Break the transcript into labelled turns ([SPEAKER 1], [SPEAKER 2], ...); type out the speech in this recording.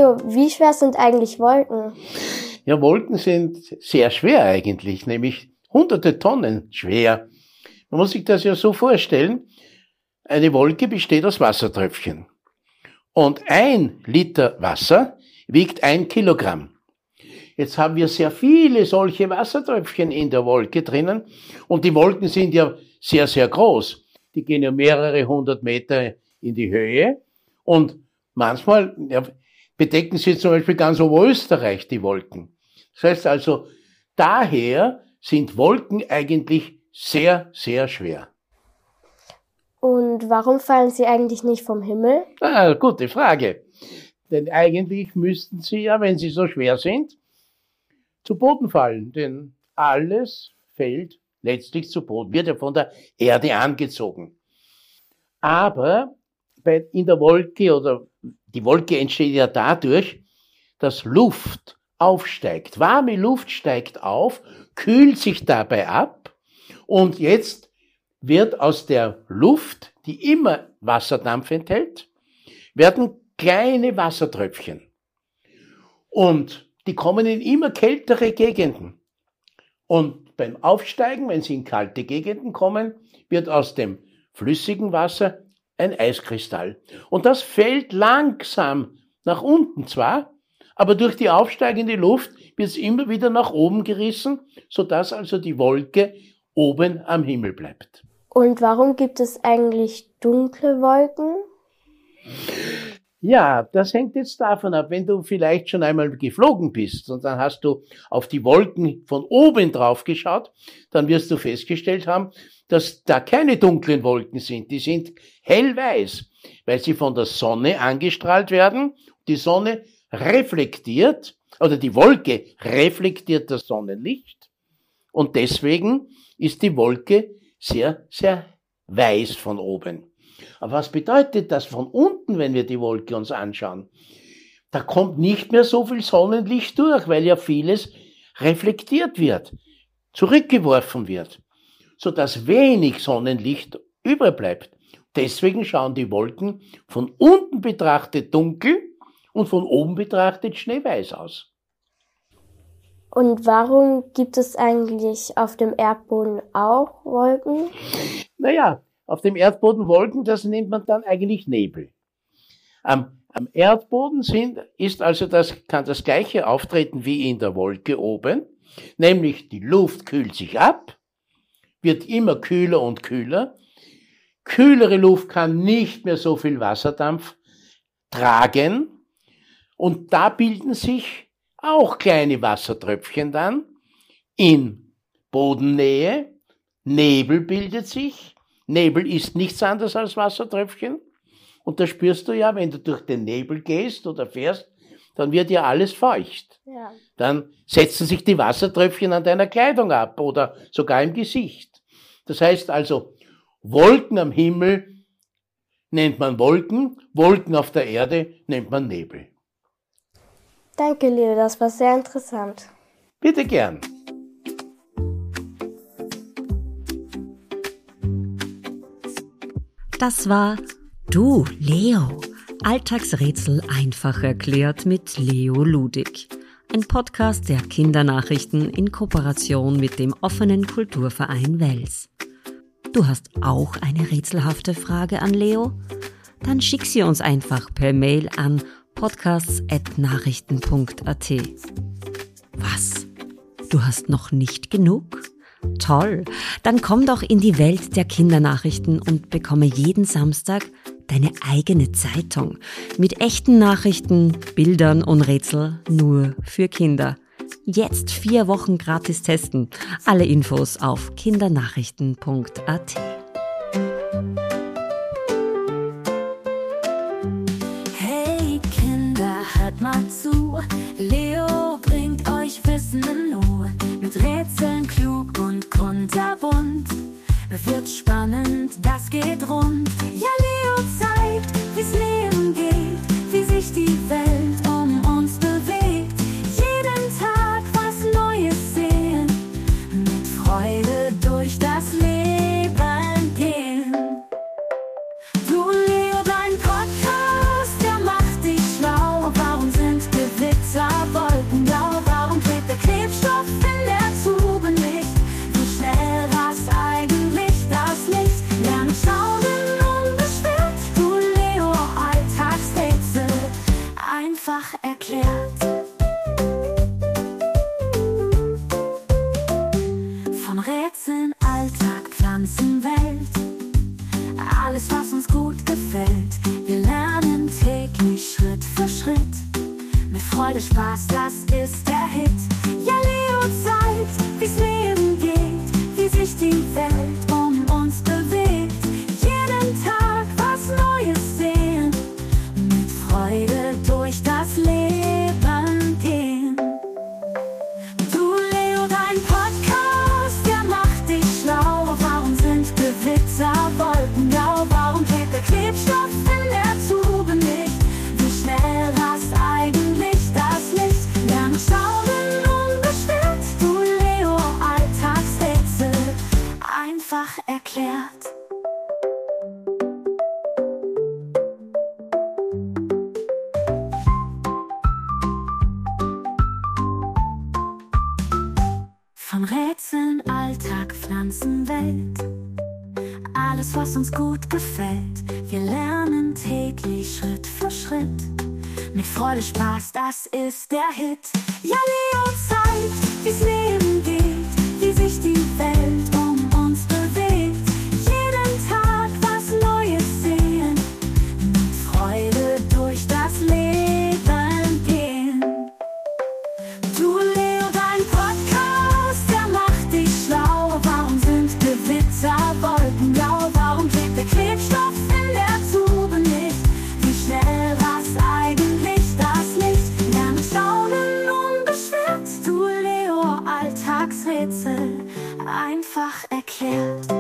[SPEAKER 1] Leo, wie schwer sind eigentlich Wolken?
[SPEAKER 2] Ja, Wolken sind sehr schwer eigentlich, nämlich hunderte Tonnen schwer. Man muss sich das ja so vorstellen, eine Wolke besteht aus Wassertröpfchen. Und 1 Liter Wasser wiegt 1 Kilogramm. Jetzt haben wir sehr viele solche Wassertröpfchen in der Wolke drinnen. Und die Wolken sind ja sehr, sehr groß. Die gehen ja mehrere 100 Meter in die Höhe. Und manchmal bedecken sie zum Beispiel ganz Oberösterreich, die Wolken. Das heißt also, daher sind Wolken eigentlich sehr, sehr schwer.
[SPEAKER 1] Und warum fallen sie eigentlich nicht vom Himmel?
[SPEAKER 2] Gute Frage. Denn eigentlich müssten sie ja, wenn sie so schwer sind, zu Boden fallen. Denn alles fällt letztlich zu Boden, wird ja von der Erde angezogen. Aber in der Wolke, oder die Wolke entsteht ja dadurch, dass Luft aufsteigt. Warme Luft steigt auf, kühlt sich dabei ab und jetzt wird aus der Luft, die immer Wasserdampf enthält, werden kleine Wassertröpfchen. Und die kommen in immer kältere Gegenden. Und beim Aufsteigen, wenn sie in kalte Gegenden kommen, wird aus dem flüssigen Wasser ein Eiskristall. Und das fällt langsam nach unten zwar, aber durch die aufsteigende Luft wird es immer wieder nach oben gerissen, sodass also die Wolke oben am Himmel bleibt.
[SPEAKER 1] Und warum gibt es eigentlich dunkle Wolken?
[SPEAKER 2] Ja, das hängt jetzt davon ab, wenn du vielleicht schon einmal geflogen bist und dann hast du auf die Wolken von oben drauf geschaut, dann wirst du festgestellt haben, dass da keine dunklen Wolken sind. Die sind hellweiß, weil sie von der Sonne angestrahlt werden. Die Sonne reflektiert, oder die Wolke reflektiert das Sonnenlicht und deswegen ist die Wolke sehr, sehr weiß von oben. Aber was bedeutet das von unten, wenn wir die Wolke uns anschauen? Da kommt nicht mehr so viel Sonnenlicht durch, weil ja vieles reflektiert wird, zurückgeworfen wird, sodass wenig Sonnenlicht übrig bleibt. Deswegen schauen die Wolken von unten betrachtet dunkel und von oben betrachtet schneeweiß aus.
[SPEAKER 1] Und warum gibt es eigentlich auf dem Erdboden auch Wolken?
[SPEAKER 2] Naja, auf dem Erdboden Wolken, das nennt man dann eigentlich Nebel. Am Erdboden kann das Gleiche auftreten wie in der Wolke oben, nämlich die Luft kühlt sich ab, wird immer kühler und kühler. Kühlere Luft kann nicht mehr so viel Wasserdampf tragen und da bilden sich auch kleine Wassertröpfchen dann in Bodennähe. Nebel bildet sich. Nebel ist nichts anderes als Wassertröpfchen. Und da spürst du ja, wenn du durch den Nebel gehst oder fährst, dann wird ja alles feucht.
[SPEAKER 1] Ja.
[SPEAKER 2] Dann setzen sich die Wassertröpfchen an deiner Kleidung ab oder sogar im Gesicht. Das heißt also, Wolken am Himmel nennt man Wolken, Wolken auf der Erde nennt man Nebel.
[SPEAKER 1] Danke, Leo, das war sehr interessant.
[SPEAKER 2] Bitte gern.
[SPEAKER 3] Das war Du, Leo. Alltagsrätsel einfach erklärt mit Leo Ludig. Ein Podcast der Kindernachrichten in Kooperation mit dem offenen Kulturverein Wels. Du hast auch eine rätselhafte Frage an Leo? Dann schick sie uns einfach per Mail an podcasts@nachrichten.at. Was? Du hast noch nicht genug? Toll! Dann komm doch in die Welt der Kindernachrichten und bekomme jeden Samstag deine eigene Zeitung mit echten Nachrichten, Bildern und Rätsel nur für Kinder. Jetzt 4 Wochen gratis testen. Alle Infos auf kindernachrichten.at.
[SPEAKER 4] Hey Kinder, hört mal zu. Leo bringt euch Wissen in Not. Mit Rätseln klug und kunterbunt. Wird spannend, das geht rund. Ja, Leo zeigt, wie's Leben geht, wie sich die Welt um uns bewegt. Jeden Tag was Neues sehen, mit Freude durch das Leben das ist der Hit. Ja, Leo zeigt, wie's Leben geht, wie sich die Welt um uns bewegt. Jeden Tag was Neues sehen, mit Freude durch das Leben gehen. Du Leo, dein Podcast, der macht dich schlau. Warum sind Gewitter wolkenblau? Warum klebt der Klebstoff in der Tube nicht? Wie schnell rast eigentlich das Licht? Lerne staunen unbeschwert. Du Leo, Alltagsrätsel einfach erklärt. Von Rätseln, Alltag, Pflanzenwelt, alles was uns gut gefällt. Wir lernen täglich Schritt für Schritt, mit Freude, Spaß, das ist der Hit. Ja, Leo zeigt, wie's Leben geht, wie sich die Welt um uns bewegt. Jeden Tag was Neues sehen, mit Freude durch das Leben gehen. Du Leo, dein Podcast, der macht dich schlau. Warum sind Gewitter wolkenblau? Warum klebt der Klebstoff in der Tube nicht? Wie schnell rast eigentlich das Licht? Lerne staunen unbeschwert. Du Leo, Alltagsrätsel einfach erklärt.